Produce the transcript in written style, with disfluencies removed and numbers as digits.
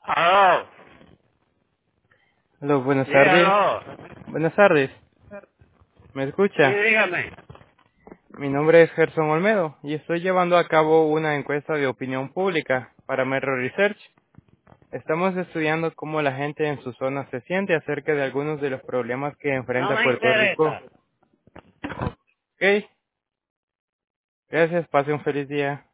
Aló, Hola, buenas sí, tardes. aló, Buenas tardes. ¿Me sí, escucha? dígame. Mi nombre es Gerson Olmedo y estoy llevando a cabo una encuesta de opinión pública para Metro Research. Estamos estudiando cómo la gente en su zona se siente acerca de algunos de los problemas que No enfrenta me Puerto Rico. interesa. Ok, gracias, pase un feliz día.